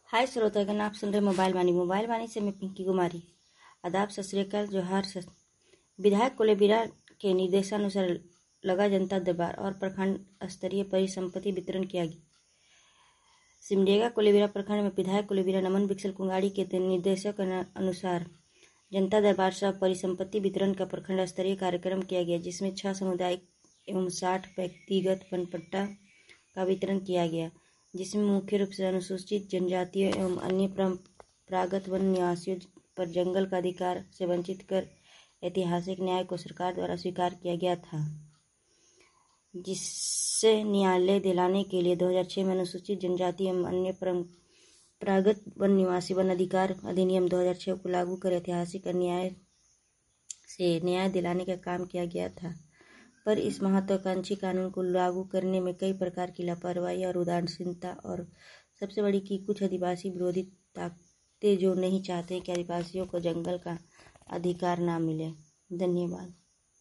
हाय श्रोतागण, आप सुन रहे मोबाइल वाणी से मैं पिंकी कुमारी। आदाब, सत श्री अकाल, जोहार। विधायक कोलेबिरा के निर्देशानुसार लगा जनता दरबार और प्रखंड स्तरीय परिसंपत्ति वितरण किया गया। सिमडेगा कोलेबिरा प्रखंड में विधायक कोलेबिरा नमन विकसल कुंगाड़ी के निर्देशों के अनुसार जनता दरबार सह परिसंपत्ति वितरण का प्रखंड स्तरीय कार्यक्रम किया गया, जिसमें 6 सामुदायिक एवं 60 व्यक्तिगत वन पट्टा का वितरण किया गया, जिसमें मुख्य रूप से अनुसूचित जनजातियों एवं अन्य परंपरागत वन निवासियों पर जंगल का अधिकार से वंचित कर ऐतिहासिक न्याय को सरकार द्वारा स्वीकार किया गया था, जिससे न्यायालय दिलाने के लिए 2006 में अनुसूचित जनजाति एवं अन्य परंपरागत वन निवासी वन अधिकार अधिनियम 2006 को लागू कर ऐतिहासिक अन्याय से न्याय दिलाने का काम किया गया था। पर इस महत्वाकांक्षी कानून को लागू करने में कई प्रकार की लापरवाही और उदासीनता, और सबसे बड़ी कि कुछ आदिवासी विरोधी ताकतें जो नहीं चाहते कि आदिवासियों को जंगल का अधिकार ना मिले। धन्यवाद।